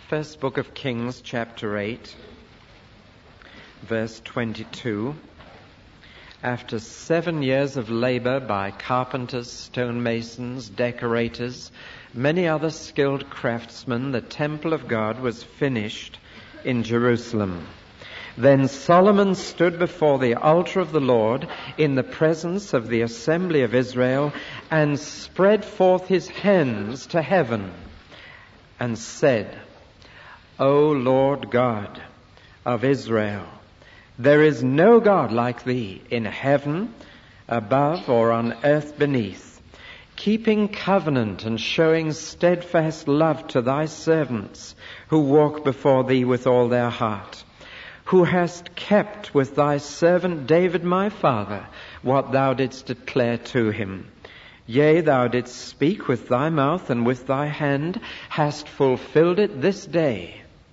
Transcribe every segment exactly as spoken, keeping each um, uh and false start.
First book of Kings, chapter eight, verse twenty-two. After seven years of labor by carpenters, stonemasons, decorators, many other skilled craftsmen, the temple of God was finished in Jerusalem. Then Solomon stood before the altar of the Lord in the presence of the assembly of Israel and spread forth his hands to heaven and said, O Lord God of Israel, there is no God like thee in heaven above or on earth beneath, keeping covenant and showing steadfast love to thy servants who walk before thee with all their heart, who hast kept with thy servant David my father what thou didst declare to him. Yea, thou didst speak with thy mouth, and with thy hand hast fulfilled it this day.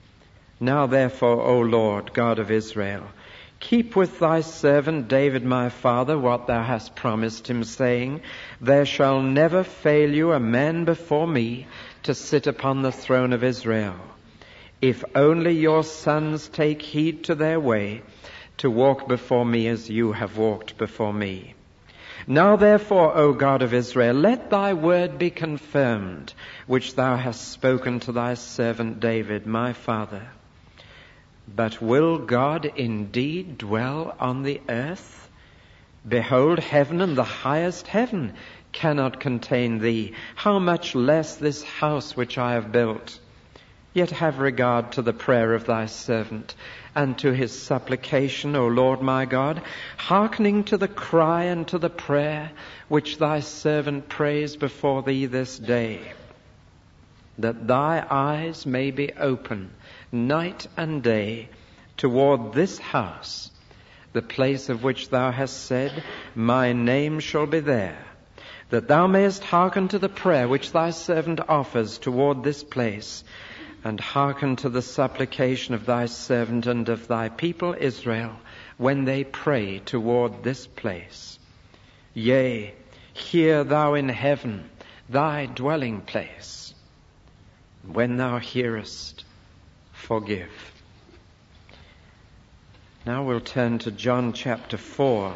Now therefore, O Lord God of Israel, keep with thy servant David my father what thou hast promised him, saying, There shall never fail you a man before me to sit upon the throne of Israel, if only your sons take heed to their way, to walk before me as you have walked before me. Now therefore, O God of Israel, let thy word be confirmed, which thou hast spoken to thy servant David my father. But will God indeed dwell on the earth? Behold, heaven and the highest heaven cannot contain thee. How much less this house which I have built? Yet have regard to the prayer of thy servant, and to his supplication, O Lord my God, hearkening to the cry and to the prayer which thy servant prays before thee this day, that thy eyes may be open night and day toward this house, the place of which thou hast said, My name shall be there, that thou mayest hearken to the prayer which thy servant offers toward this place, and hearken to the supplication of thy servant and of thy people Israel when they pray toward this place. Yea, hear thou in heaven thy dwelling place. When thou hearest, forgive. Now we'll turn to John chapter four.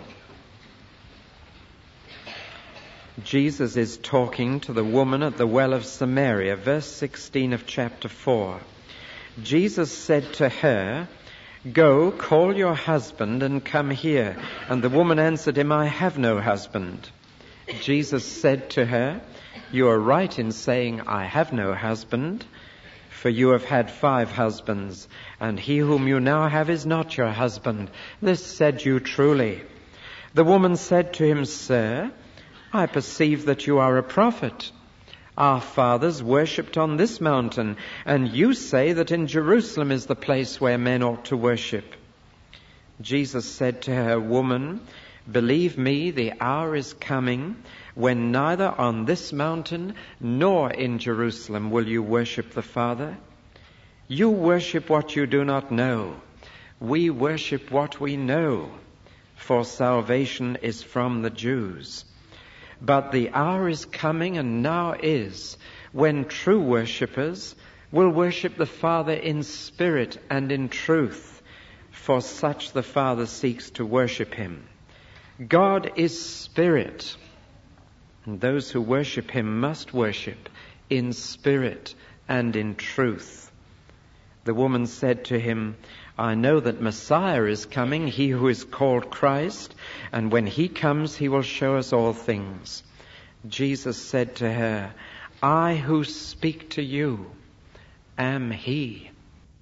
Jesus is talking to the woman at the well of Samaria, verse sixteen of chapter four. Jesus said to her, Go, call your husband and come here. And the woman answered him, I have no husband. Jesus said to her, You are right in saying, I have no husband, for you have had five husbands, and he whom you now have is not your husband. This said you truly. The woman said to him, Sir, I perceive that you are a prophet. Our fathers worshipped on this mountain, and you say that in Jerusalem is the place where men ought to worship. Jesus said to her, Woman, believe me, the hour is coming when neither on this mountain nor in Jerusalem will you worship the Father. You worship what you do not know. We worship what we know, for salvation is from the Jews. But the hour is coming, and now is, when true worshippers will worship the Father in spirit and in truth, for such the Father seeks to worship him. God is spirit, and those who worship him must worship in spirit and in truth. The woman said to him, I know that Messiah is coming, he who is called Christ, and when he comes he will show us all things. Jesus said to her, I who speak to you am he.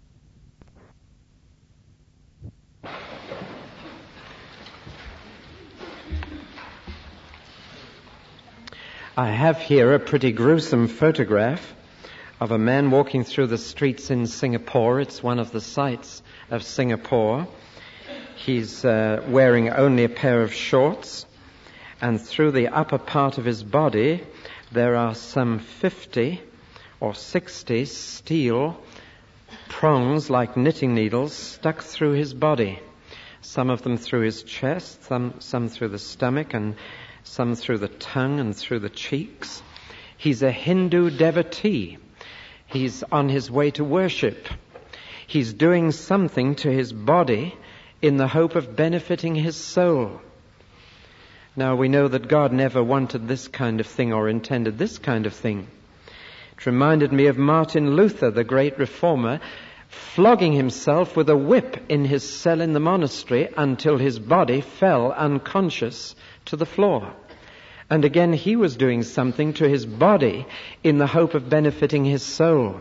I have here a pretty gruesome photograph of a man walking through the streets in Singapore. It's one of the sights of Singapore. He's uh, wearing only a pair of shorts, and through the upper part of his body there are some fifty or sixty steel prongs like knitting needles stuck through his body. Some of them through his chest, some, some through the stomach, and some through the tongue and through the cheeks. He's a Hindu devotee. He's on his way to worship. He's doing something to his body in the hope of benefiting his soul. Now, we know that God never wanted this kind of thing or intended this kind of thing. It reminded me of Martin Luther, the great reformer, flogging himself with a whip in his cell in the monastery until his body fell unconscious to the floor. And again, he was doing something to his body in the hope of benefiting his soul.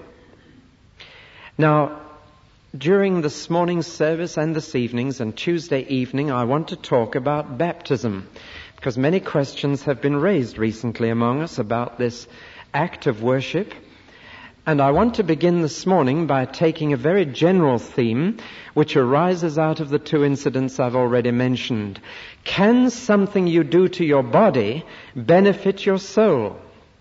Now, during this morning's service and this evening's and Tuesday evening, I want to talk about baptism, because many questions have been raised recently among us about this act of worship. And I want to begin this morning by taking a very general theme which arises out of the two incidents I've already mentioned. Can something you do to your body benefit your soul?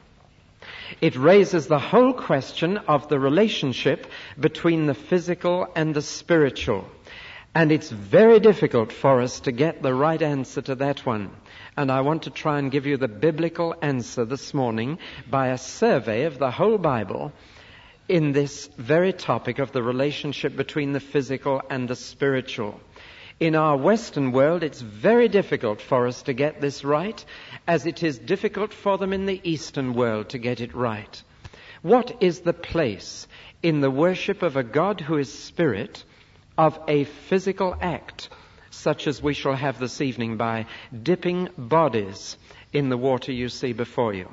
It raises the whole question of the relationship between the physical and the spiritual. And it's very difficult for us to get the right answer to that one. And I want to try and give you the biblical answer this morning by a survey of the whole Bible in this very topic of the relationship between the physical and the spiritual. In our Western world, it's very difficult for us to get this right, as it is difficult for them in the Eastern world to get it right. What is the place in the worship of a God who is spirit of a physical act, such as we shall have this evening by dipping bodies in the water you see before you?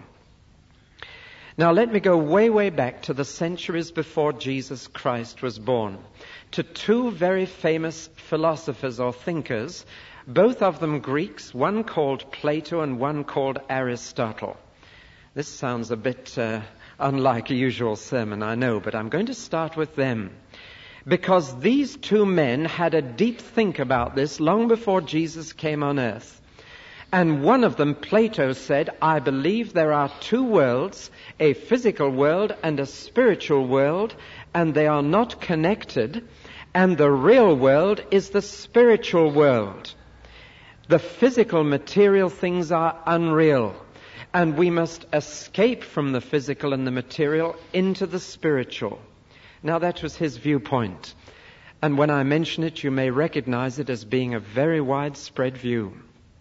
Now let me go way, way back to the centuries before Jesus Christ was born, to two very famous philosophers or thinkers, both of them Greeks, one called Plato and one called Aristotle. This sounds a bit uh, unlike a usual sermon, I know, but I'm going to start with them, because these two men had a deep think about this long before Jesus came on earth. And one of them, Plato, said, I believe there are two worlds, a physical world and a spiritual world, and they are not connected, and the real world is the spiritual world. The physical material things are unreal, and we must escape from the physical and the material into the spiritual. Now that was his viewpoint, and when I mention it, you may recognize it as being a very widespread view.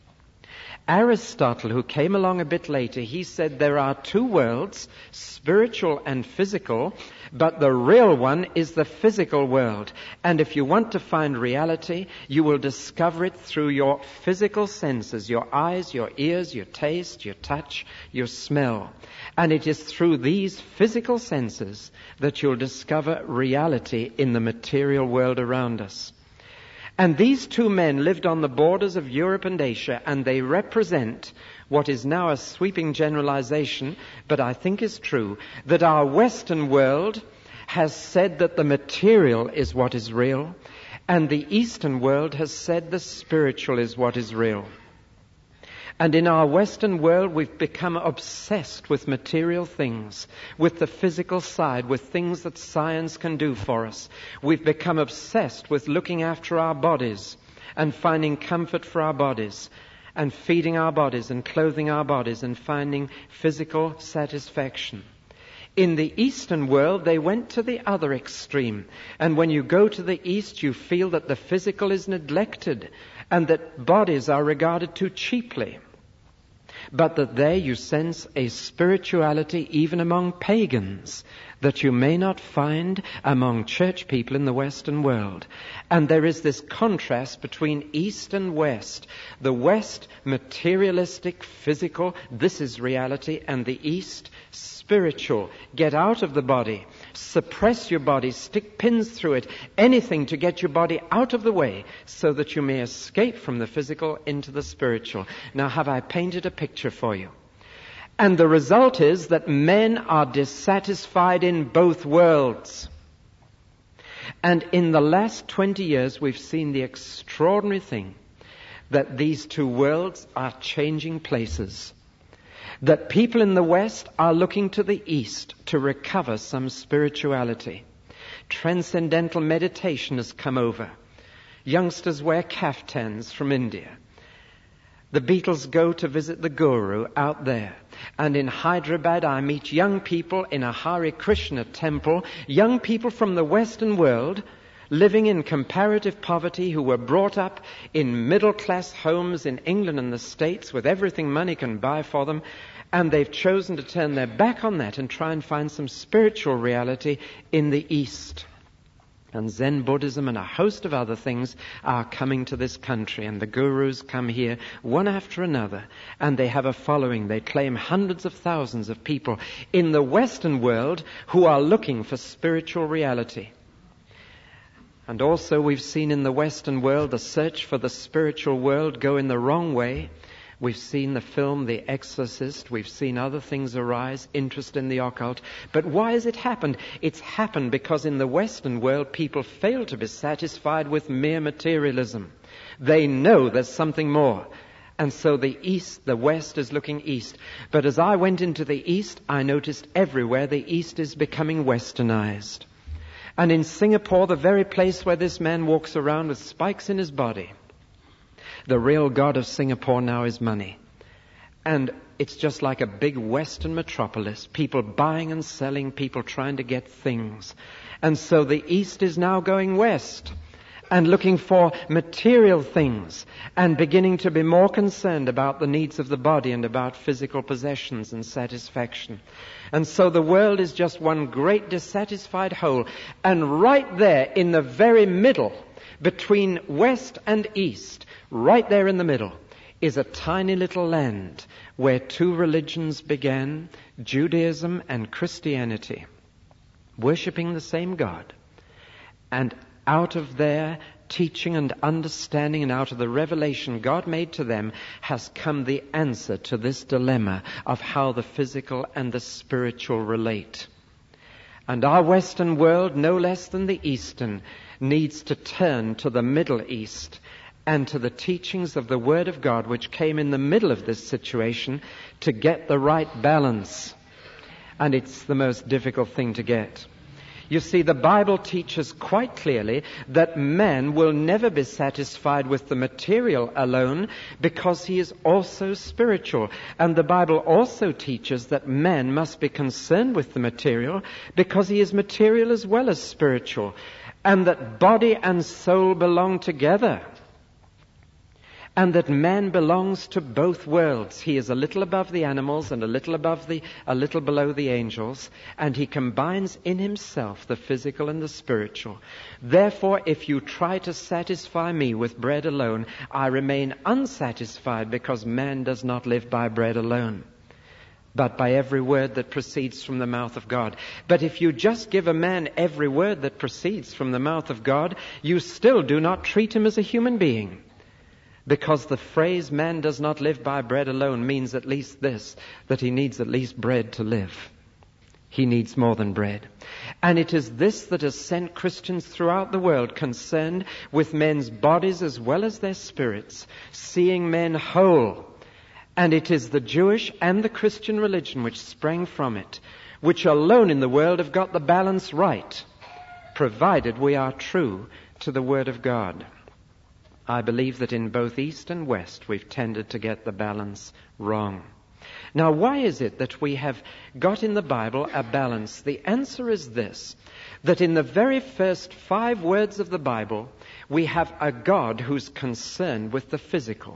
Aristotle, who came along a bit later, he said there are two worlds, spiritual and physical, but the real one is the physical world. And if you want to find reality, you will discover it through your physical senses, your eyes, your ears, your taste, your touch, your smell. And it is through these physical senses that you'll discover reality in the material world around us. And these two men lived on the borders of Europe and Asia, and they represent what is now a sweeping generalization, but I think is true, that our Western world has said that the material is what is real, and the Eastern world has said the spiritual is what is real. And in our Western world, we've become obsessed with material things, with the physical side, with things that science can do for us. We've become obsessed with looking after our bodies and finding comfort for our bodies and feeding our bodies and clothing our bodies and finding physical satisfaction. In the Eastern world, they went to the other extreme. And when you go to the East, you feel that the physical is neglected and that bodies are regarded too cheaply. But that there you sense a spirituality even among pagans that you may not find among church people in the Western world. And there is this contrast between East and West. The West, materialistic, physical, this is reality, and the East, spiritual. Get out of the body. Suppress your body. Stick pins through it. Anything to get your body out of the way so that you may escape from the physical into the spiritual. Now, have I painted a picture for you? And the result is that men are dissatisfied in both worlds. And in the last twenty years, we've seen the extraordinary thing that these two worlds are changing places. That people in the West are looking to the East to recover some spirituality. Transcendental meditation has come over. Youngsters wear kaftans from India. The Beatles go to visit the Guru out there. And in Hyderabad, I meet young people in a Hare Krishna temple, young people from the Western world, living in comparative poverty, who were brought up in middle-class homes in England and the States with everything money can buy for them, and they've chosen to turn their back on that and try and find some spiritual reality in the East. And Zen Buddhism and a host of other things are coming to this country, and the gurus come here one after another, and they have a following. They claim hundreds of thousands of people in the Western world who are looking for spiritual reality. And also we've seen in the Western world the search for the spiritual world go in the wrong way. We've seen the film The Exorcist. We've seen other things arise, interest in the occult. But why has it happened? It's happened because in the Western world people fail to be satisfied with mere materialism. They know there's something more. And so the East, the West is looking East. But as I went into the East, I noticed everywhere the East is becoming westernized. And in Singapore, the very place where this man walks around with spikes in his body, the real god of Singapore now is money. And it's just like a big Western metropolis. People buying and selling, people trying to get things. And so the East is now going west and looking for material things and beginning to be more concerned about the needs of the body and about physical possessions and satisfaction. And so the world is just one great dissatisfied whole. And right there in the very middle, between West and East, right there in the middle, is a tiny little land where two religions began, Judaism and Christianity, worshipping the same God. And out of their teaching and understanding and out of the revelation God made to them has come the answer to this dilemma of how the physical and the spiritual relate. And our Western world, no less than the Eastern, needs to turn to the Middle East and to the teachings of the Word of God, which came in the middle of this situation, to get the right balance. And it's the most difficult thing to get. You see, the Bible teaches quite clearly that man will never be satisfied with the material alone because he is also spiritual. And the Bible also teaches that man must be concerned with the material because he is material as well as spiritual. And that body and soul belong together. And that man belongs to both worlds. He is a little above the animals and a little above the, a little below the angels. And he combines in himself the physical and the spiritual. Therefore, if you try to satisfy me with bread alone, I remain unsatisfied because man does not live by bread alone, but by every word that proceeds from the mouth of God. But if you just give a man every word that proceeds from the mouth of God, you still do not treat him as a human being. Because the phrase, man does not live by bread alone, means at least this, that he needs at least bread to live. He needs more than bread. And it is this that has sent Christians throughout the world concerned with men's bodies as well as their spirits, seeing men whole. And it is the Jewish and the Christian religion which sprang from it, which alone in the world have got the balance right, provided we are true to the Word of God. I believe that in both East and West we've tended to get the balance wrong. Now, why is it that we have got in the Bible a balance? The answer is this, that in the very first five words of the Bible, we have a God who's concerned with the physical.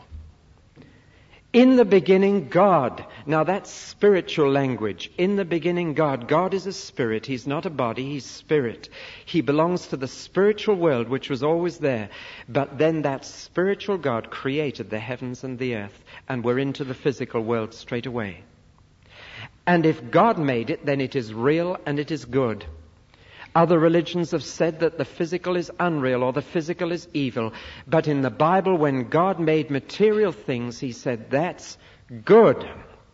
In the beginning, God. Now that's spiritual language. In the beginning, God. God is a spirit. He's not a body. He's spirit. He belongs to the spiritual world, which was always there. But then that spiritual God created the heavens and the earth, and we're into the physical world straight away. And if God made it, then it is real and it is good. Other religions have said that the physical is unreal or the physical is evil. But in the Bible, when God made material things, He said, that's good.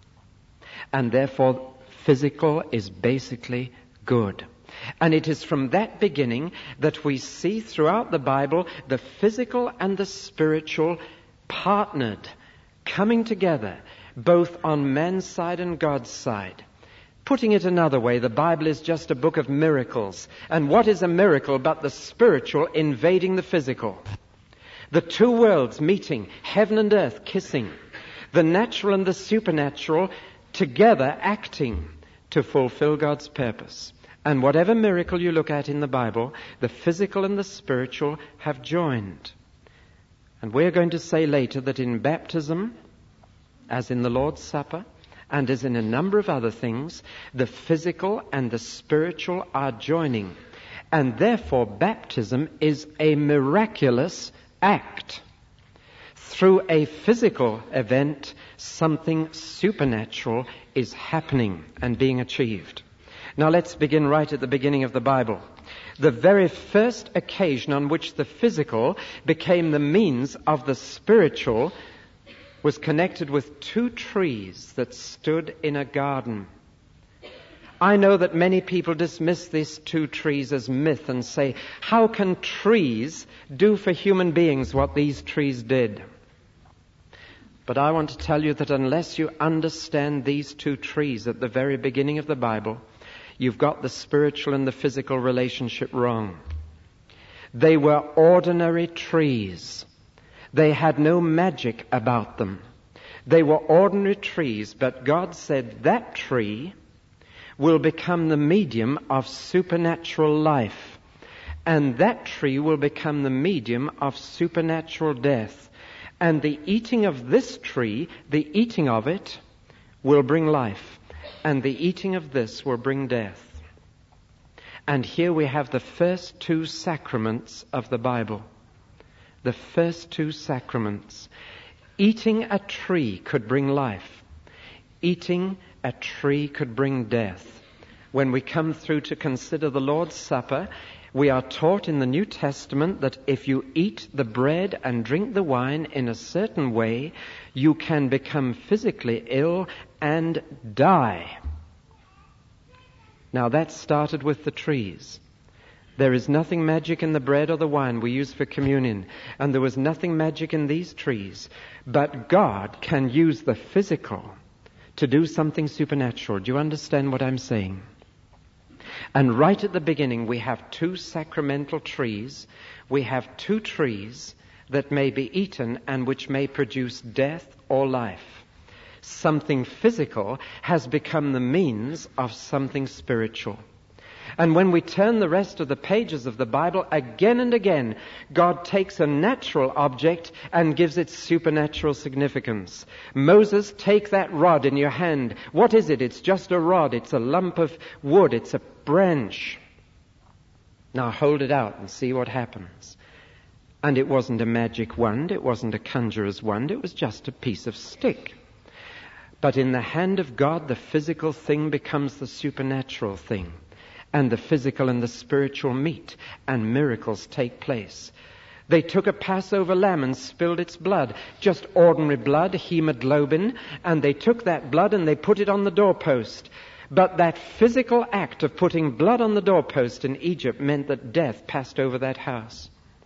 And therefore, physical is basically good. And it is from that beginning that we see throughout the Bible the physical and the spiritual partnered, coming together, both on man's side and God's side. Putting it another way, the Bible is just a book of miracles. And what is a miracle but the spiritual invading the physical? The two worlds meeting, heaven and earth kissing. The natural and the supernatural together acting to fulfill God's purpose. And whatever miracle you look at in the Bible, the physical and the spiritual have joined. And we're going to say later that in baptism, as in the Lord's Supper, and as in a number of other things, the physical and the spiritual are joining. And therefore, baptism is a miraculous act. Through a physical event, something supernatural is happening and being achieved. Now let's begin right at the beginning of the Bible. The very first occasion on which the physical became the means of the spiritual was connected with two trees that stood in a garden. I know that many people dismiss these two trees as myth and say, how can trees do for human beings what these trees did? But I want to tell you that unless you understand these two trees at the very beginning of the Bible, you've got the spiritual and the physical relationship wrong. They were ordinary trees. They had no magic about them. They were ordinary trees, but God said that tree will become the medium of supernatural life. And that tree will become the medium of supernatural death. And the eating of this tree, the eating of it, will bring life. And the eating of this will bring death. And here we have the first two sacraments of the Bible. The first two sacraments. Eating a tree could bring life. Eating a tree could bring death. When we come through to consider the Lord's Supper, we are taught in the New Testament that if you eat the bread and drink the wine in a certain way, you can become physically ill and die. Now that started with the trees. There is nothing magic in the bread or the wine we use for communion, and there was nothing magic in these trees. But God can use the physical to do something supernatural. Do you understand what I'm saying? And right at the beginning, we have two sacramental trees. We have two trees that may be eaten and which may produce death or life. Something physical has become the means of something spiritual. And when we turn the rest of the pages of the Bible, again and again, God takes a natural object and gives it supernatural significance. Moses, take that rod in your hand. What is it? It's just a rod. It's a lump of wood. It's a branch. Now hold it out and see what happens. And it wasn't a magic wand. It wasn't a conjurer's wand. It was just a piece of stick. But in the hand of God, the physical thing becomes the supernatural thing. And the physical and the spiritual meet, and miracles take place. They took a Passover lamb and spilled its blood, just ordinary blood, hemoglobin, and they took that blood and they put it on the doorpost. But that physical act of putting blood on the doorpost in Egypt meant that death passed over that house.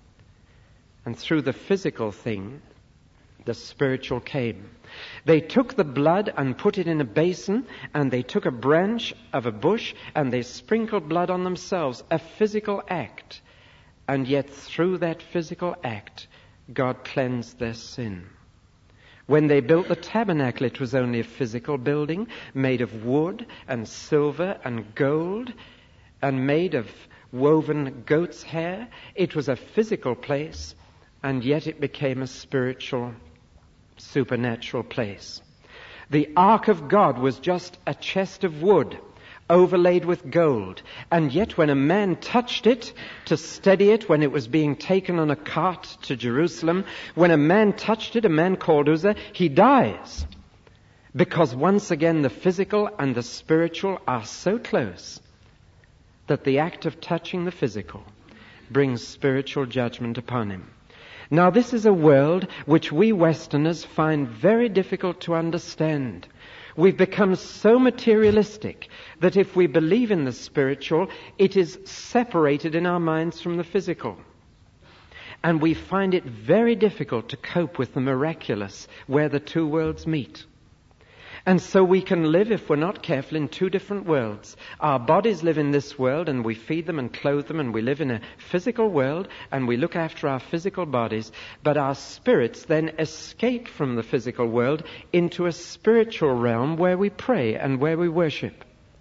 And through the physical thing, the spiritual came. They took the blood and put it in a basin, and they took a branch of a bush and they sprinkled blood on themselves, a physical act. And yet through that physical act, God cleansed their sin. When they built the tabernacle, it was only a physical building made of wood and silver and gold and made of woven goat's hair. It was a physical place, and yet it became a spiritual supernatural place. The ark of God was just a chest of wood overlaid with gold, and yet when a man touched it to steady it when it was being taken on a cart to Jerusalem, when a man touched it, a man called Uzzah, he dies. Because once again the physical and the spiritual are so close that the act of touching the physical brings spiritual judgment upon him. Now this is a world which we Westerners find very difficult to understand. We've become so materialistic that if we believe in the spiritual, it is separated in our minds from the physical. And we find it very difficult to cope with the miraculous where the two worlds meet. And so we can live, if we're not careful, in two different worlds. Our bodies live in this world, and we feed them and clothe them, and we live in a physical world, and we look after our physical bodies. But our spirits then escape from the physical world into a spiritual realm where we pray and where we worship.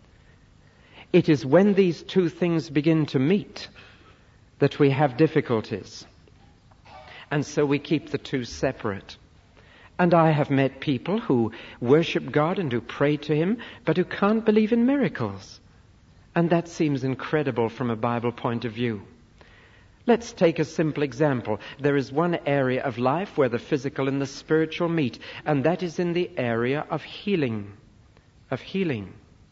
It is when these two things begin to meet that we have difficulties. And so we keep the two separate. And I have met people who worship God and who pray to Him, but who can't believe in miracles. And that seems incredible from a Bible point of view. Let's take a simple example. There is one area of life where the physical and the spiritual meet, and that is in the area of healing. Of healing.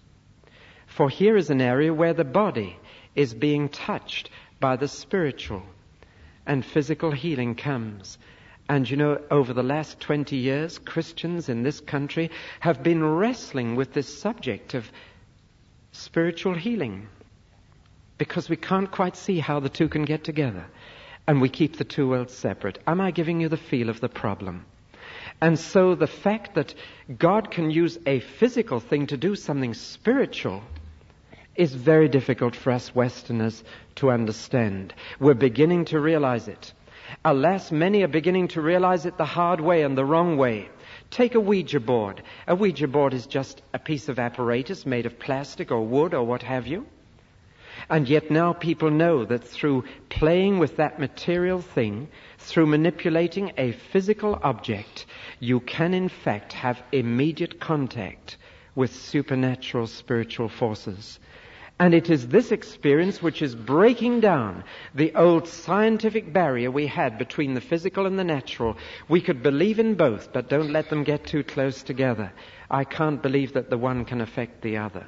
For here is an area where the body is being touched by the spiritual, and physical healing comes. And you know, over the last twenty years, Christians in this country have been wrestling with this subject of spiritual healing, because we can't quite see how the two can get together, and we keep the two worlds separate. Am I giving you the feel of the problem? And so the fact that God can use a physical thing to do something spiritual is very difficult for us Westerners to understand. We're beginning to realize it. Alas, many are beginning to realize it the hard way and the wrong way. Take a Ouija board. A Ouija board is just a piece of apparatus made of plastic or wood or what have you. And yet now people know that through playing with that material thing, through manipulating a physical object, you can in fact have immediate contact with supernatural spiritual forces. And it is this experience which is breaking down the old scientific barrier we had between the physical and the natural. We could believe in both, but don't let them get too close together. I can't believe that the one can affect the other.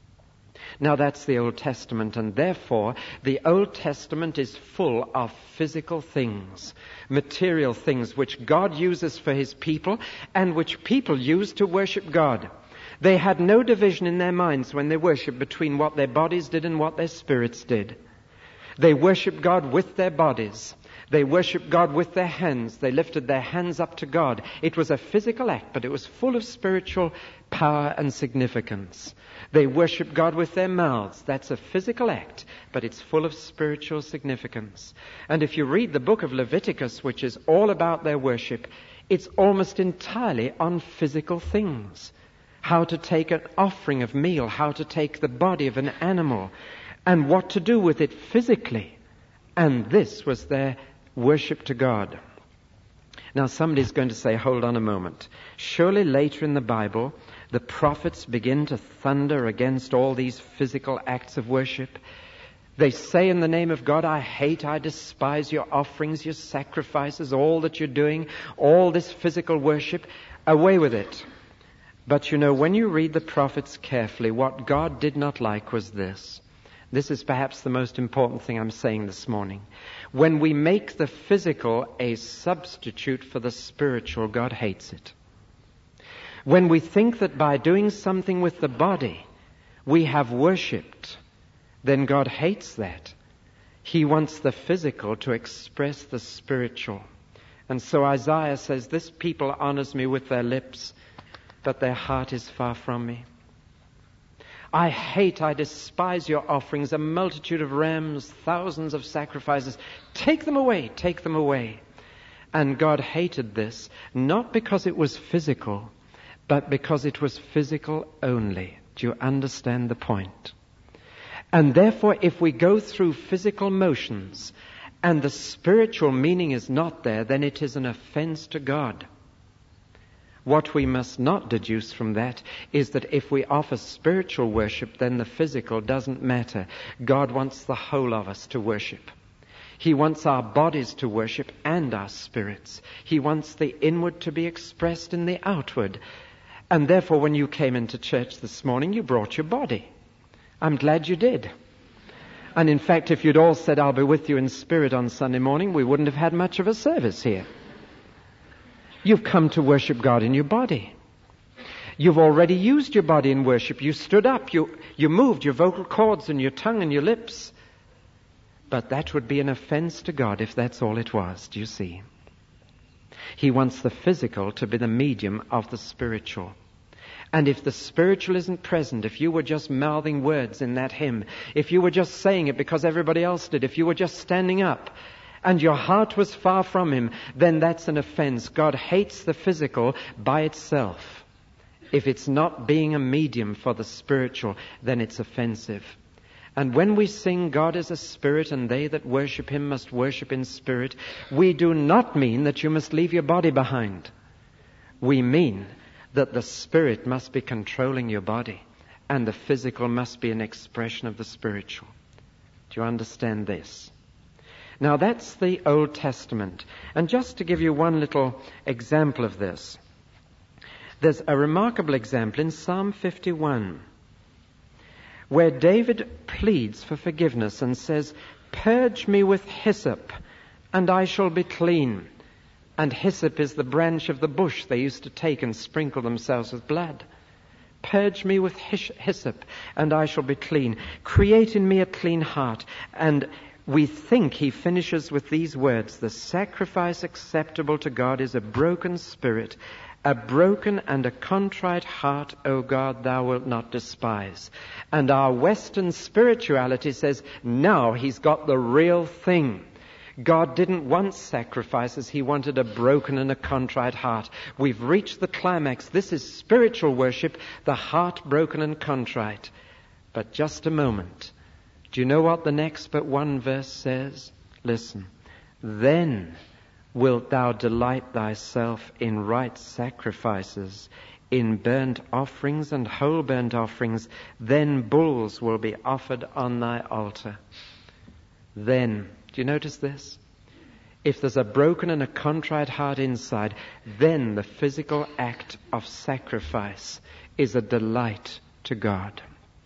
Now that's the Old Testament, and therefore the Old Testament is full of physical things, material things which God uses for His people and which people use to worship God. They had no division in their minds when they worshipped between what their bodies did and what their spirits did. They worshipped God with their bodies. They worshipped God with their hands. They lifted their hands up to God. It was a physical act, but it was full of spiritual power and significance. They worshipped God with their mouths. That's a physical act, but it's full of spiritual significance. And if you read the book of Leviticus, which is all about their worship, it's almost entirely on physical things. How to take an offering of meal, how to take the body of an animal, and what to do with it physically. And this was their worship to God. Now somebody's going to say, hold on a moment. Surely later in the Bible, the prophets begin to thunder against all these physical acts of worship. They say in the name of God, I hate, I despise your offerings, your sacrifices, all that you're doing, all this physical worship. Away with it. But you know, when you read the prophets carefully, what God did not like was this. This is perhaps the most important thing I'm saying this morning. When we make the physical a substitute for the spiritual, God hates it. When we think that by doing something with the body, we have worshipped, then God hates that. He wants the physical to express the spiritual. And so Isaiah says, this people honors me with their lips, but their heart is far from me. I hate, I despise your offerings, a multitude of rams, thousands of sacrifices. Take them away, take them away. And God hated this, not because it was physical, but because it was physical only. Do you understand the point? And therefore, if we go through physical motions and the spiritual meaning is not there, then it is an offense to God. What we must not deduce from that is that if we offer spiritual worship, then the physical doesn't matter. God wants the whole of us to worship. He wants our bodies to worship and our spirits. He wants the inward to be expressed in the outward. And therefore, when you came into church this morning, you brought your body. I'm glad you did. And in fact, if you'd all said, I'll be with you in spirit on Sunday morning, we wouldn't have had much of a service here. You've come to worship God in your body. You've already used your body in worship. You stood up. You, you moved your vocal cords and your tongue and your lips. But that would be an offense to God if that's all it was. Do you see? He wants the physical to be the medium of the spiritual. And if the spiritual isn't present, if you were just mouthing words in that hymn, if you were just saying it because everybody else did, if you were just standing up and your heart was far from Him, then that's an offense. God hates the physical by itself. If it's not being a medium for the spiritual, then it's offensive. And when we sing, God is a spirit, and they that worship Him must worship in spirit, we do not mean that you must leave your body behind. We mean that the spirit must be controlling your body, and the physical must be an expression of the spiritual. Do you understand this? Now that's the Old Testament. And just to give you one little example of this, there's a remarkable example in Psalm fifty-one, where David pleads for forgiveness and says, "Purge me with hyssop, and I shall be clean." And hyssop is the branch of the bush they used to take and sprinkle themselves with blood. "Purge me with hyssop, and I shall be clean. Create in me a clean heart." And we think he finishes with these words, "The sacrifice acceptable to God is a broken spirit. A broken and a contrite heart, O God, thou wilt not despise." And our Western spirituality says, now he's got the real thing. God didn't want sacrifices. He wanted a broken and a contrite heart. We've reached the climax. This is spiritual worship, the heart broken and contrite. But just a moment. Do you know what the next but one verse says? Listen. "Then wilt thou delight thyself in right sacrifices, in burnt offerings and whole burnt offerings. Then bulls will be offered on thy altar." Then, do you notice this? If there's a broken and a contrite heart inside, then the physical act of sacrifice is a delight to God.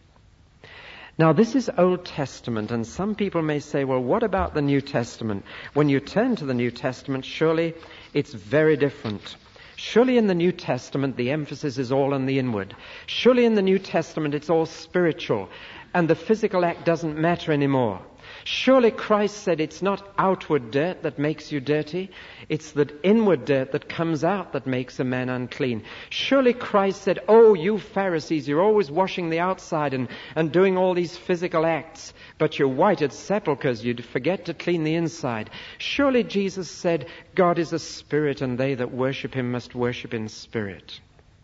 Now, this is Old Testament, and some people may say, well, what about the New Testament? When you turn to the New Testament, surely it's very different. Surely in the New Testament, the emphasis is all on the inward. Surely in the New Testament, it's all spiritual, and the physical act doesn't matter anymore. Surely Christ said it's not outward dirt that makes you dirty. It's the inward dirt that comes out that makes a man unclean. Surely Christ said, "Oh, you Pharisees, you're always washing the outside and, and doing all these physical acts, but you're white as sepulchres. You'd forget to clean the inside." Surely Jesus said, "God is a spirit, and they that worship Him must worship in spirit."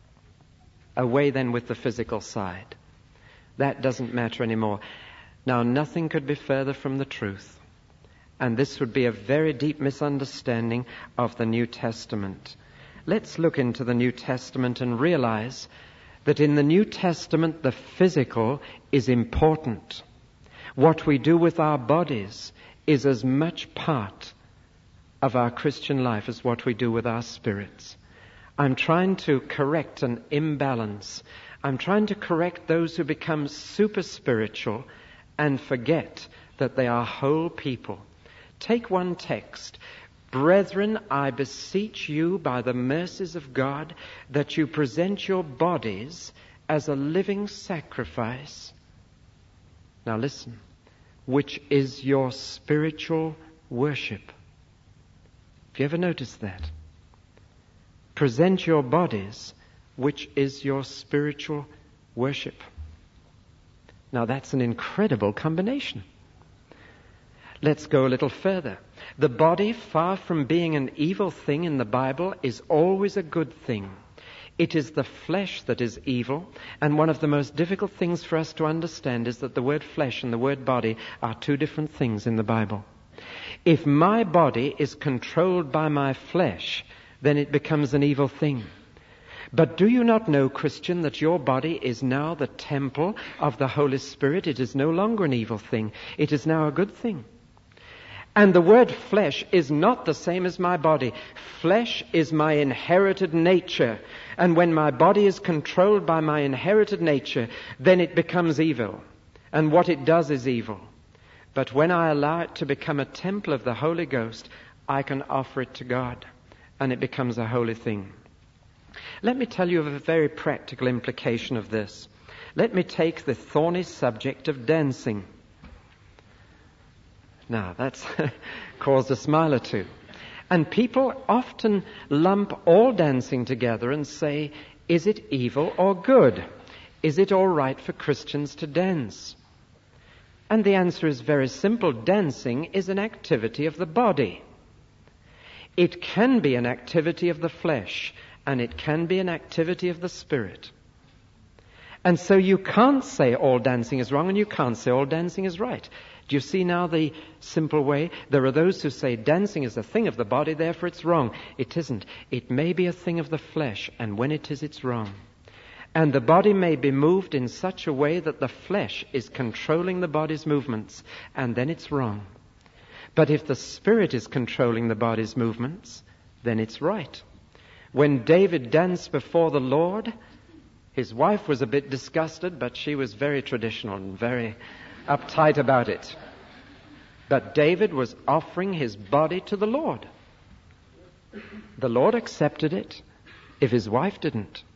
Away then with the physical side. That doesn't matter anymore. Now, nothing could be further from the truth. And this would be a very deep misunderstanding of the New Testament. Let's look into the New Testament and realize that in the New Testament, the physical is important. What we do with our bodies is as much part of our Christian life as what we do with our spirits. I'm trying to correct an imbalance. I'm trying to correct those who become super spiritual and forget that they are whole people. Take one text. "Brethren, I beseech you by the mercies of God that you present your bodies as a living sacrifice." Now listen. "Which is your spiritual worship." Have you ever noticed that? Present your bodies, which is your spiritual worship. Now that's an incredible combination. Let's go a little further. The body, far from being an evil thing in the Bible, is always a good thing. It is the flesh that is evil, and one of the most difficult things for us to understand is that the word flesh and the word body are two different things in the Bible. If my body is controlled by my flesh, then it becomes an evil thing. But do you not know, Christian, that your body is now the temple of the Holy Spirit? It is no longer an evil thing. It is now a good thing. And the word flesh is not the same as my body. Flesh is my inherited nature. And when my body is controlled by my inherited nature, then it becomes evil. And what it does is evil. But when I allow it to become a temple of the Holy Ghost, I can offer it to God. And it becomes a holy thing. Let me tell you of a very practical implication of this. Let me take the thorny subject of dancing. Now, that's caused a smile or two. And people often lump all dancing together and say Is it evil or good? Is it all right for Christians to dance? And the answer is very simple. Dancing is an activity of the body. It can be an activity of the flesh, and it can be an activity of the spirit. And so you can't say all dancing is wrong, and you can't say all dancing is right. Do you see now the simple way? There are those who say dancing is a thing of the body, therefore it's wrong. It isn't. It may be a thing of the flesh, and when it is, it's wrong. And the body may be moved in such a way that the flesh is controlling the body's movements, and then it's wrong. But if the spirit is controlling the body's movements, then it's right. When David danced before the Lord, his wife was a bit disgusted, but she was very traditional and very uptight about it. But David was offering his body to the Lord. The Lord accepted it if his wife didn't.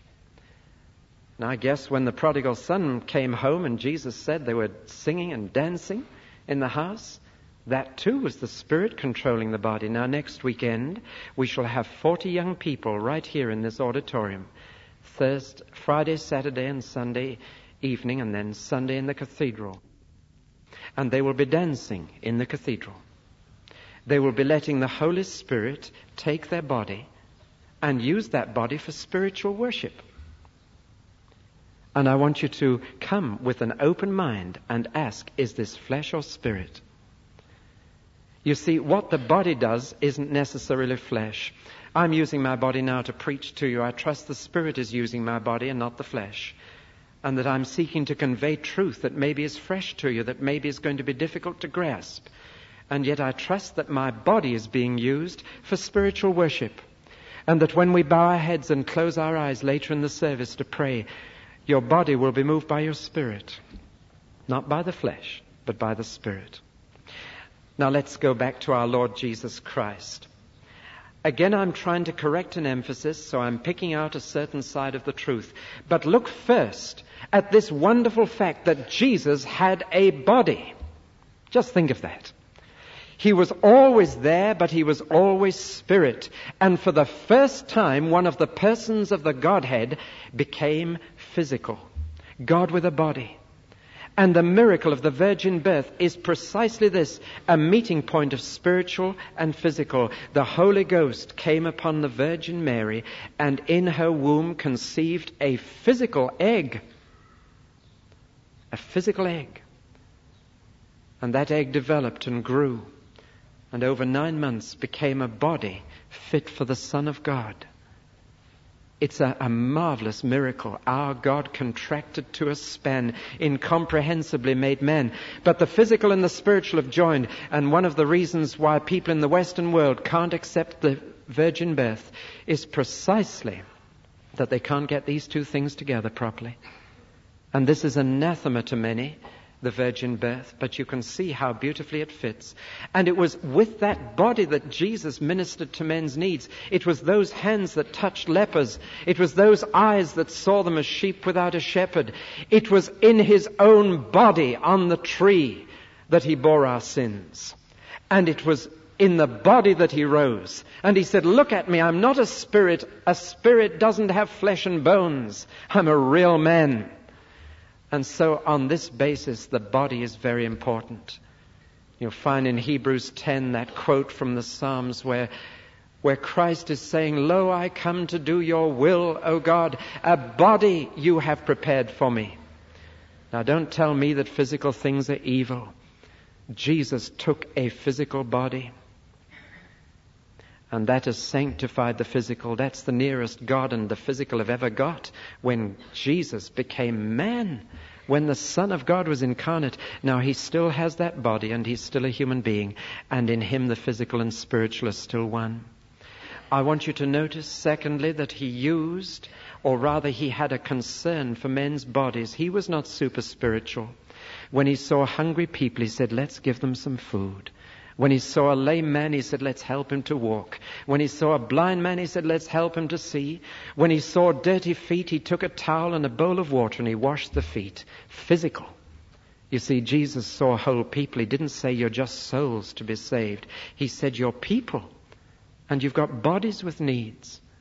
Now I guess when the prodigal son came home and Jesus said they were singing and dancing in the house, that too was the Spirit controlling the body. Now next weekend we shall have forty young people right here in this auditorium. Thursday, Friday, Saturday and Sunday evening, and then Sunday in the cathedral. And they will be dancing in the cathedral. They will be letting the Holy Spirit take their body and use that body for spiritual worship. And I want you to come with an open mind and ask, is this flesh or spirit? You see, what the body does isn't necessarily flesh. I'm using my body now to preach to you. I trust the Spirit is using my body and not the flesh. And that I'm seeking to convey truth that maybe is fresh to you, that maybe is going to be difficult to grasp. And yet I trust that my body is being used for spiritual worship. And that when we bow our heads and close our eyes later in the service to pray, your body will be moved by your spirit. Not by the flesh, but by the Spirit. Now let's go back to our Lord Jesus Christ. Again, I'm trying to correct an emphasis, so I'm picking out a certain side of the truth. But look first at this wonderful fact that Jesus had a body. Just think of that. He was always there, but he was always Spirit. And for the first time, one of the persons of the Godhead became physical. God with a body. And the miracle of the virgin birth is precisely this, a meeting point of spiritual and physical. The Holy Ghost came upon the Virgin Mary and in her womb conceived a physical egg. A physical egg. And that egg developed and grew and over nine months became a body fit for the Son of God. It's a, a marvelous miracle. Our God contracted to a span, incomprehensibly made man. But the physical and the spiritual have joined. And one of the reasons why people in the Western world can't accept the virgin birth is precisely that they can't get these two things together properly. And this is anathema to many, the virgin birth, but you can see how beautifully it fits. And it was with that body that Jesus ministered to men's needs. It was those hands that touched lepers. It was those eyes that saw them as sheep without a shepherd. It was in his own body on the tree that he bore our sins. And it was in the body that he rose. And he said, look at me, I'm not a spirit. A spirit doesn't have flesh and bones. I'm a real man. And so on this basis, the body is very important. You'll find in Hebrews ten that quote from the Psalms where, where Christ is saying, lo, I come to do your will, O God. A body you have prepared for me. Now don't tell me that physical things are evil. Jesus took a physical body. And that has sanctified the physical. That's the nearest God and the physical have ever got. When Jesus became man, when the Son of God was incarnate. Now he still has that body and he's still a human being. And in him the physical and spiritual are still one. I want you to notice, secondly, that he used, or rather he had a concern for men's bodies. He was not super spiritual. When he saw hungry people, he said, let's give them some food. When he saw a lame man, he said, let's help him to walk. When he saw a blind man, he said, let's help him to see. When he saw dirty feet, he took a towel and a bowl of water and he washed the feet. Physical. You see, Jesus saw whole people. He didn't say you're just souls to be saved. He said you're people and you've got bodies with needs.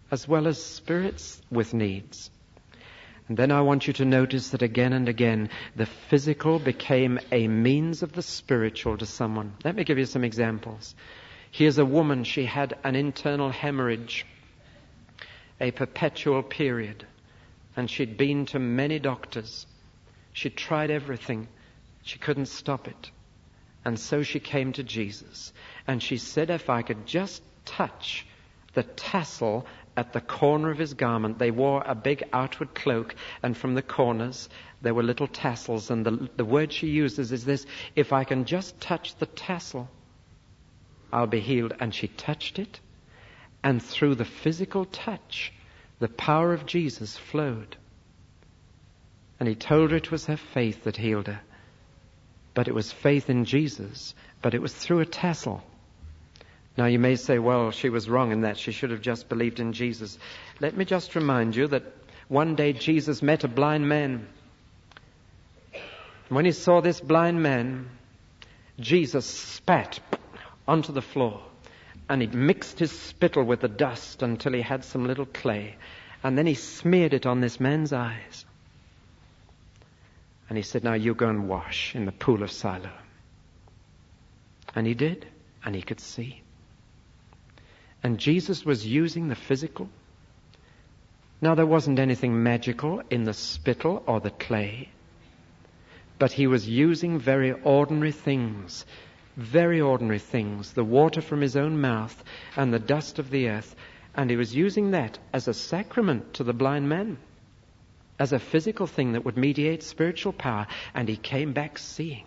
as well as spirits with needs. And then I want you to notice that again and again, the physical became a means of the spiritual to someone. Let me give you some examples. Here's a woman, she had an internal hemorrhage, a perpetual period, and she'd been to many doctors. She tried everything. She couldn't stop it. And so she came to Jesus. And she said, if I could just touch the tassel at the corner of his garment. They wore a big outward cloak, and from the corners there were little tassels. And the, the word she uses is this: if I can just touch the tassel, I'll be healed. And she touched it, and through the physical touch, the power of Jesus flowed. And he told her it was her faith that healed her. But it was faith in Jesus, but it was through a tassel. Now you may say, well, she was wrong in that. She should have just believed in Jesus. Let me just remind you that one day Jesus met a blind man. And when he saw this blind man, Jesus spat onto the floor. And he mixed his spittle with the dust until he had some little clay. And then he smeared it on this man's eyes. And he said, now you go and wash in the pool of Siloam. And he did, and he could see. And Jesus was using the physical. Now there wasn't anything magical in the spittle or the clay, but he was using very ordinary things, very ordinary things, the water from his own mouth and the dust of the earth, and he was using that as a sacrament to the blind man, as a physical thing that would mediate spiritual power, and he came back seeing.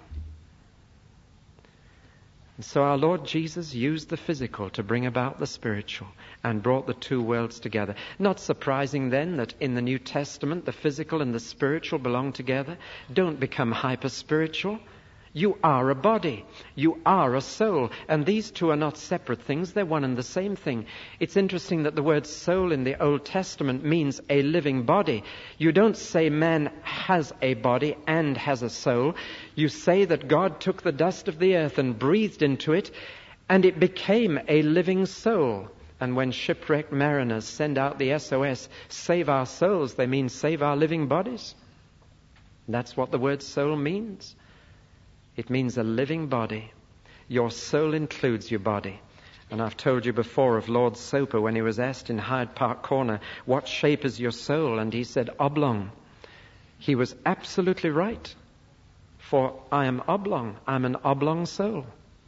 And so our Lord Jesus used the physical to bring about the spiritual and brought the two worlds together. Not surprising then that in the New Testament the physical and the spiritual belong together. Don't become hyper-spiritual. You are a body. You are a soul. And these two are not separate things. They're one and the same thing. It's interesting that the word soul in the Old Testament means a living body. You don't say man has a body and has a soul. You say that God took the dust of the earth and breathed into it, and it became a living soul. And when shipwrecked mariners send out the S O S, save our souls, they mean save our living bodies. That's what the word soul means. It means a living body. Your soul includes your body. And I've told you before of Lord Soper when he was asked in Hyde Park Corner, what shape is your soul? And he said, oblong. He was absolutely right. For I am oblong. I'm an oblong soul.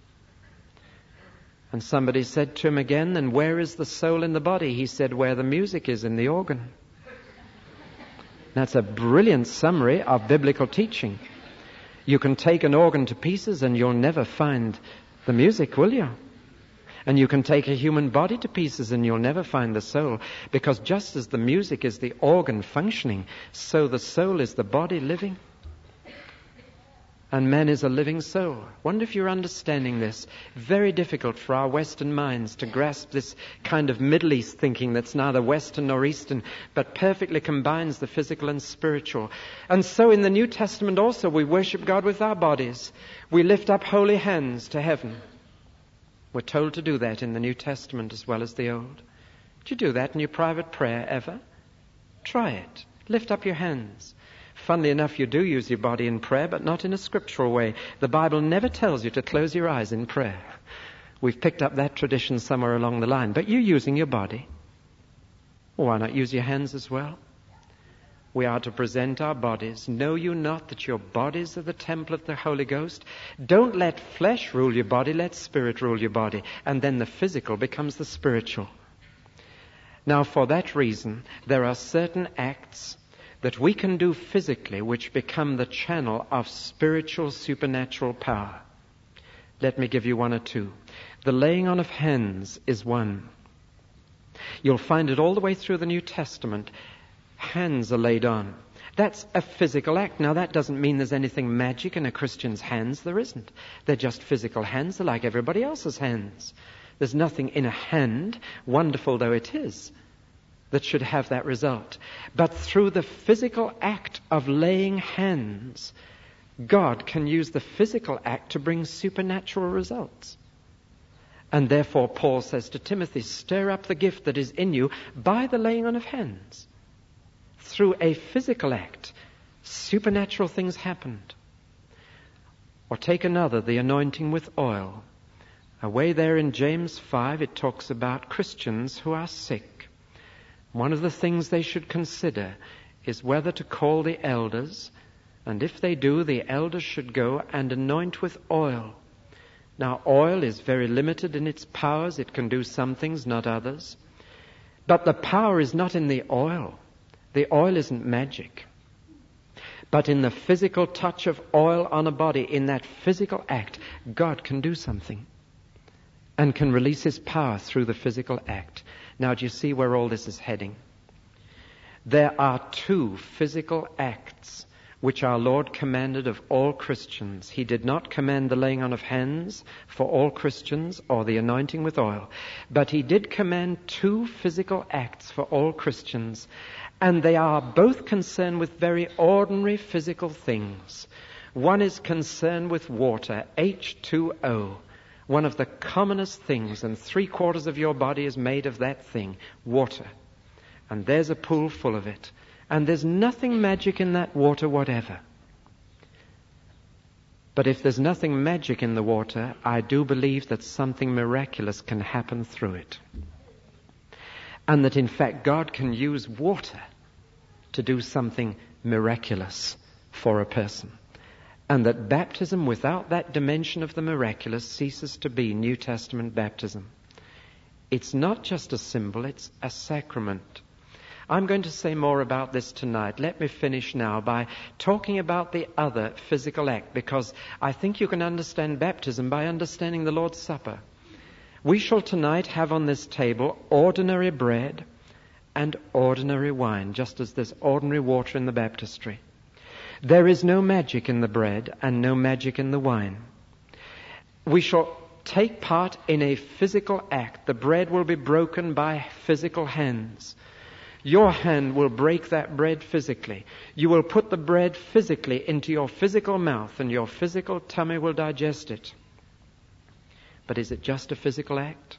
And somebody said to him again, then where is the soul in the body? He said, where the music is in the organ. That's a brilliant summary of biblical teaching. You can take an organ to pieces and you'll never find the music, will you? And you can take a human body to pieces and you'll never find the soul. Because just as the music is the organ functioning, so the soul is the body living. And man is a living soul. Wonder if you're understanding this. Very difficult for our Western minds to grasp this kind of Middle East thinking that's neither Western nor Eastern, but perfectly combines the physical and spiritual. And so in the New Testament also we worship God with our bodies. We lift up holy hands to heaven. We're told to do that in the New Testament as well as the Old. Do you do that in your private prayer ever? Try it. Lift up your hands. Funnily enough, you do use your body in prayer, but not in a scriptural way. The Bible never tells you to close your eyes in prayer. We've picked up that tradition somewhere along the line. But you're using your body. Well, why not use your hands as well? We are to present our bodies. Know you not that your bodies are the temple of the Holy Ghost? Don't let flesh rule your body, let spirit rule your body. And then the physical becomes the spiritual. Now, for that reason, there are certain acts that we can do physically which become the channel of spiritual supernatural power. Let me give you one or two. The laying on of hands is one. You'll find it all the way through the New Testament. Hands are laid on. That's a physical act. Now that doesn't mean there's anything magic in a Christian's hands. There isn't. They're just physical hands. They're like everybody else's hands. There's nothing in a hand, wonderful though it is, that should have that result. But through the physical act of laying hands, God can use the physical act to bring supernatural results. And therefore Paul says to Timothy, stir up the gift that is in you by the laying on of hands. Through a physical act, supernatural things happened. Or take another, the anointing with oil. Away there in James five, it talks about Christians who are sick. One of the things they should consider is whether to call the elders, and if they do, the elders should go and anoint with oil. Now, oil is very limited in its powers. It can do some things, not others. But the power is not in the oil. The oil isn't magic. But in the physical touch of oil on a body, in that physical act, God can do something and can release his power through the physical act. Now, do you see where all this is heading? There are two physical acts which our Lord commanded of all Christians. He did not command the laying on of hands for all Christians or the anointing with oil, but he did command two physical acts for all Christians, and they are both concerned with very ordinary physical things. One is concerned with water, H two O, one of the commonest things, and three quarters of your body is made of that thing, water. And there's a pool full of it. And there's nothing magic in that water whatever. But if there's nothing magic in the water, I do believe that something miraculous can happen through it. And that in fact God can use water to do something miraculous for a person. And that baptism without that dimension of the miraculous ceases to be New Testament baptism. It's not just a symbol, it's a sacrament. I'm going to say more about this tonight. Let me finish now by talking about the other physical act, because I think you can understand baptism by understanding the Lord's Supper. We shall tonight have on this table ordinary bread and ordinary wine, just as there's ordinary water in the baptistry. There is no magic in the bread and no magic in the wine. We shall take part in a physical act. The bread will be broken by physical hands. Your hand will break that bread physically. You will put the bread physically into your physical mouth, and your physical tummy will digest it. But is it just a physical act?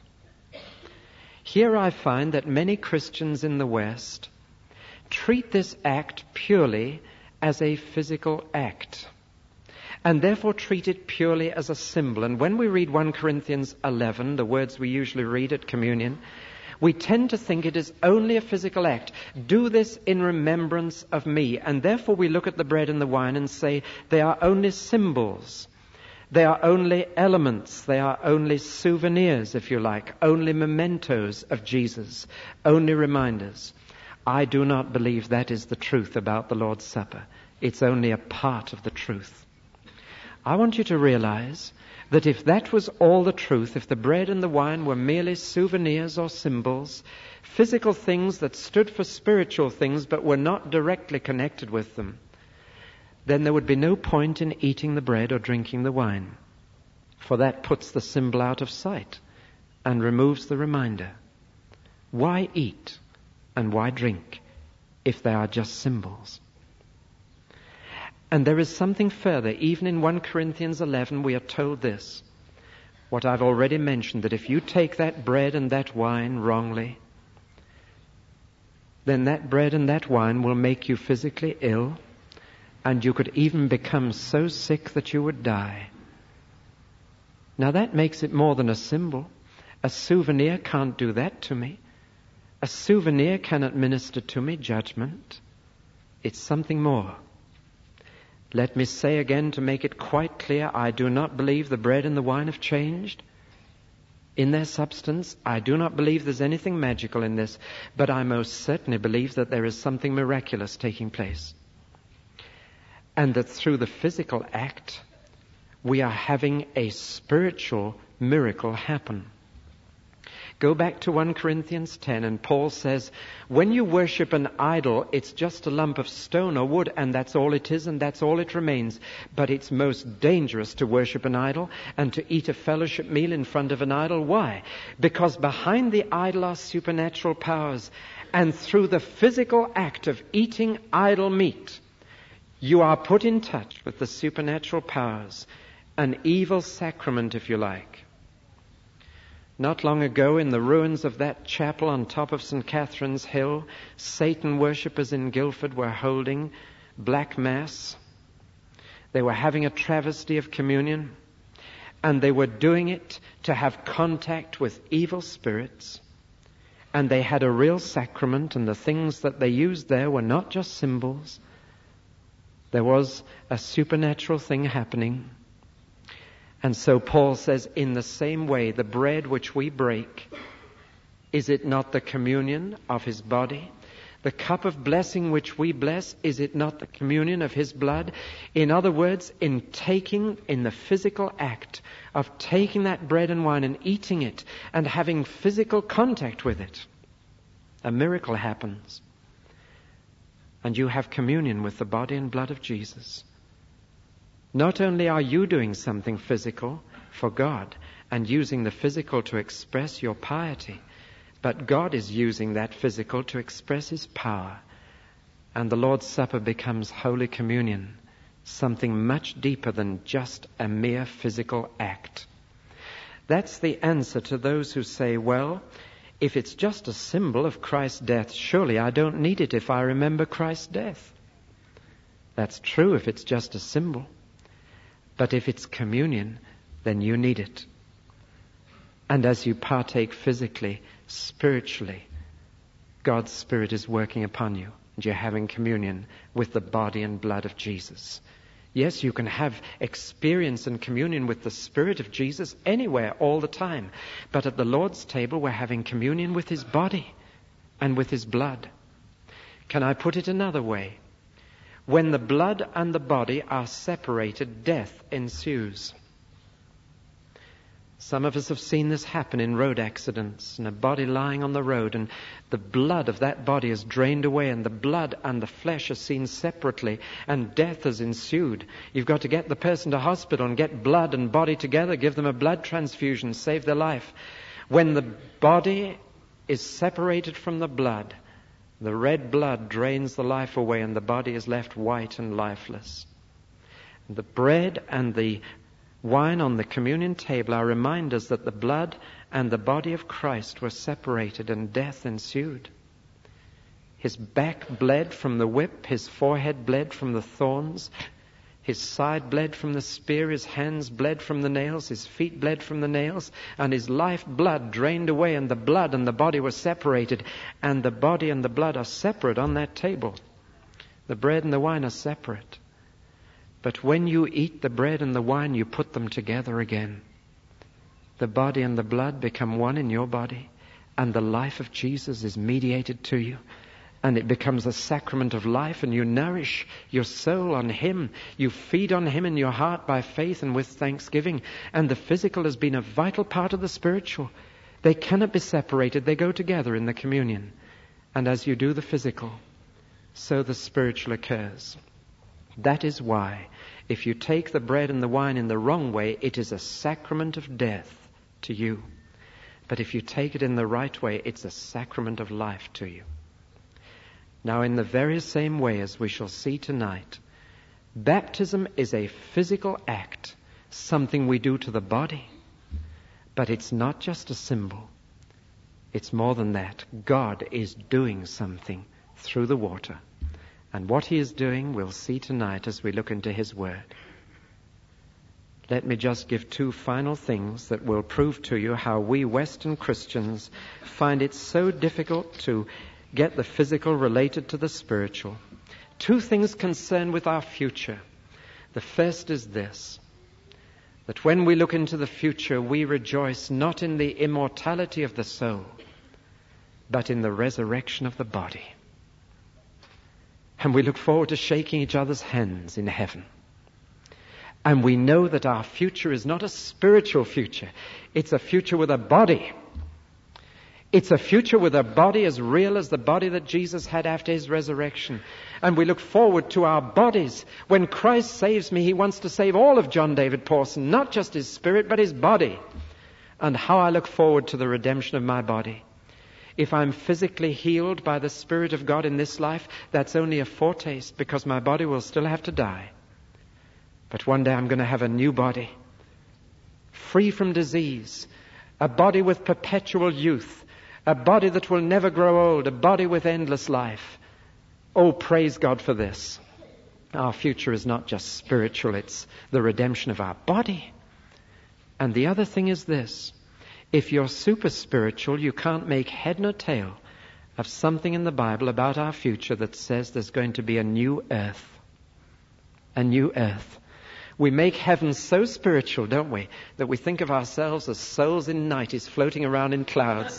Here I find that many Christians in the West treat this act purely as a physical act, and therefore treat it purely as a symbol. And when we read First Corinthians eleven, the words we usually read at communion, we tend to think it is only a physical act. Do this in remembrance of me. And therefore we look at the bread and the wine and say they are only symbols. They are only elements. They are only souvenirs, if you like, only mementos of Jesus, only reminders. I do not believe that is the truth about the Lord's Supper. It's only a part of the truth. I want you to realize that if that was all the truth, if the bread and the wine were merely souvenirs or symbols, physical things that stood for spiritual things but were not directly connected with them, then there would be no point in eating the bread or drinking the wine, for that puts the symbol out of sight and removes the reminder. Why eat and why drink if they are just symbols? And there is something further. Even in First Corinthians eleven, we are told this. What I've already mentioned, that if you take that bread and that wine wrongly, then that bread and that wine will make you physically ill, and you could even become so sick that you would die. Now that makes it more than a symbol. A souvenir can't do that to me. A souvenir cannot minister to me judgment. It's something more. Let me say again to make it quite clear, I do not believe the bread and the wine have changed in their substance. I do not believe there's anything magical in this, but I most certainly believe that there is something miraculous taking place. And that through the physical act, we are having a spiritual miracle happen. Go back to First Corinthians ten, and Paul says, when you worship an idol, it's just a lump of stone or wood, and that's all it is, and that's all it remains. But it's most dangerous to worship an idol and to eat a fellowship meal in front of an idol. Why? Because behind the idol are supernatural powers, and through the physical act of eating idol meat, you are put in touch with the supernatural powers, an evil sacrament, if you like. Not long ago, in the ruins of that chapel on top of Saint Catherine's Hill, Satan worshippers in Guildford were holding Black Mass. They were having a travesty of communion, and they were doing it to have contact with evil spirits. And they had a real sacrament, and the things that they used there were not just symbols. There was a supernatural thing happening. And so Paul says, in the same way, the bread which we break, is it not the communion of his body? The cup of blessing which we bless, is it not the communion of his blood? In other words, in taking, in the physical act of taking that bread and wine and eating it and having physical contact with it, a miracle happens. And you have communion with the body and blood of Jesus. Not only are you doing something physical for God and using the physical to express your piety, but God is using that physical to express his power. And the Lord's Supper becomes Holy Communion, something much deeper than just a mere physical act. That's the answer to those who say, well, if it's just a symbol of Christ's death, surely I don't need it if I remember Christ's death. That's true if it's just a symbol. But if it's communion, then you need it. And as you partake physically, spiritually, God's Spirit is working upon you, and you're having communion with the body and blood of Jesus. Yes, you can have experience and communion with the Spirit of Jesus anywhere, all the time. But at the Lord's table, we're having communion with his body and with his blood. Can I put it another way? When the blood and the body are separated, death ensues. Some of us have seen this happen in road accidents, and a body lying on the road, and the blood of that body is drained away, and the blood and the flesh are seen separately, and death has ensued. You've got to get the person to hospital and get blood and body together, give them a blood transfusion, save their life. When the body is separated from the blood, the red blood drains the life away, and the body is left white and lifeless. The bread and the wine on the communion table are reminders that the blood and the body of Christ were separated and death ensued. His back bled from the whip, his forehead bled from the thorns, his side bled from the spear, his hands bled from the nails, his feet bled from the nails, and his life blood drained away, and the blood and the body were separated, and the body and the blood are separate on that table. The bread and the wine are separate. But when you eat the bread and the wine, you put them together again. The body and the blood become one in your body, and the life of Jesus is mediated to you. And it becomes a sacrament of life, and you nourish your soul on him. You feed on him in your heart by faith and with thanksgiving. And the physical has been a vital part of the spiritual. They cannot be separated. They go together in the communion. And as you do the physical, so the spiritual occurs. That is why, if you take the bread and the wine in the wrong way, it is a sacrament of death to you. But if you take it in the right way, it's a sacrament of life to you. Now, in the very same way as we shall see tonight, baptism is a physical act, something we do to the body. But it's not just a symbol. It's more than that. God is doing something through the water. And what he is doing, we'll see tonight as we look into his word. Let me just give two final things that will prove to you how we Western Christians find it so difficult to get the physical related to the spiritual. Two things concerned with our future. The first is this, that when we look into the future, we rejoice not in the immortality of the soul, but in the resurrection of the body. And we look forward to shaking each other's hands in heaven. And we know that our future is not a spiritual future. It's a future with a body. It's a future with a body as real as the body that Jesus had after his resurrection. And we look forward to our bodies. When Christ saves me, he wants to save all of John David Pawson, not just his spirit, but his body. And how I look forward to the redemption of my body. If I'm physically healed by the Spirit of God in this life, that's only a foretaste, because my body will still have to die. But one day I'm going to have a new body, free from disease, a body with perpetual youth, a body that will never grow old, a body with endless life. Oh, praise God for this. Our future is not just spiritual, it's the redemption of our body. And the other thing is this. If you're super spiritual, you can't make head nor tail of something in the Bible about our future that says there's going to be a new earth. A new earth. We make heaven so spiritual, don't we, that we think of ourselves as souls in nighties floating around in clouds.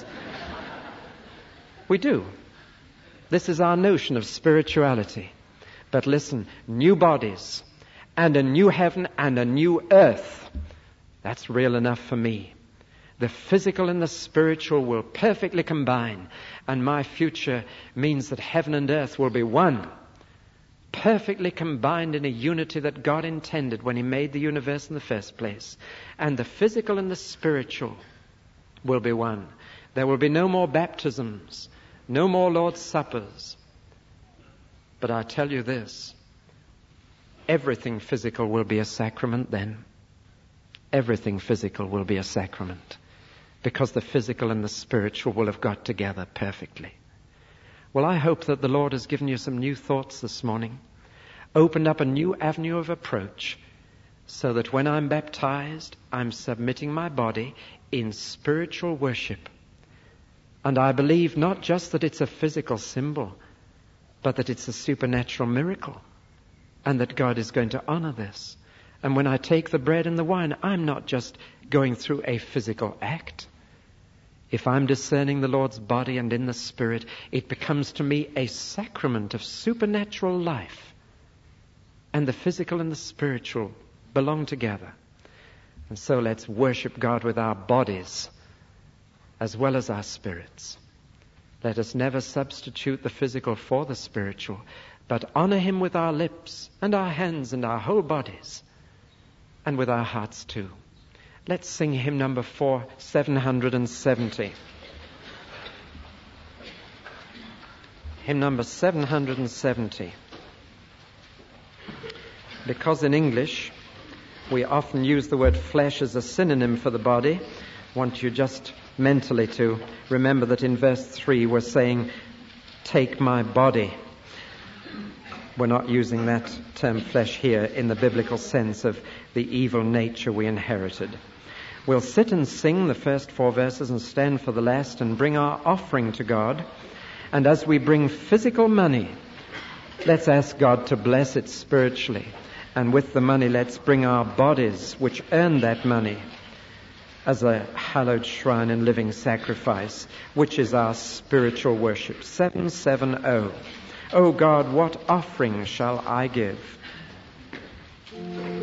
We do. This is our notion of spirituality. But listen, new bodies and a new heaven and a new earth. That's real enough for me. The physical and the spiritual will perfectly combine, and my future means that heaven and earth will be one, perfectly combined in a unity that God intended when He made the universe in the first place. And the physical and the spiritual will be one. There will be no more baptisms, no more Lord's Suppers. But I tell you this, everything physical will be a sacrament then. Everything physical will be a sacrament, because the physical and the spiritual will have got together perfectly. Well, I hope that the Lord has given you some new thoughts this morning, opened up a new avenue of approach, so that when I'm baptized, I'm submitting my body in spiritual worship. And I believe not just that it's a physical symbol, but that it's a supernatural miracle, and that God is going to honor this. And when I take the bread and the wine, I'm not just going through a physical act. If I'm discerning the Lord's body and in the Spirit, it becomes to me a sacrament of supernatural life. And the physical and the spiritual belong together. And so let's worship God with our bodies as well as our spirits. Let us never substitute the physical for the spiritual, but honor Him with our lips and our hands and our whole bodies, and with our hearts too. Let's sing hymn number four, seven hundred seventy. Hymn number seven hundred seventy. Because in English we often use the word flesh as a synonym for the body, I want you just mentally to remember that in verse three we're saying, take my body. We're not using that term flesh here in the biblical sense of the evil nature we inherited. We'll sit and sing the first four verses and stand for the last and bring our offering to God. And as we bring physical money, let's ask God to bless it spiritually. And with the money, let's bring our bodies, which earn that money, as a hallowed shrine and living sacrifice, which is our spiritual worship. seven seventy. O God, what offering shall I give?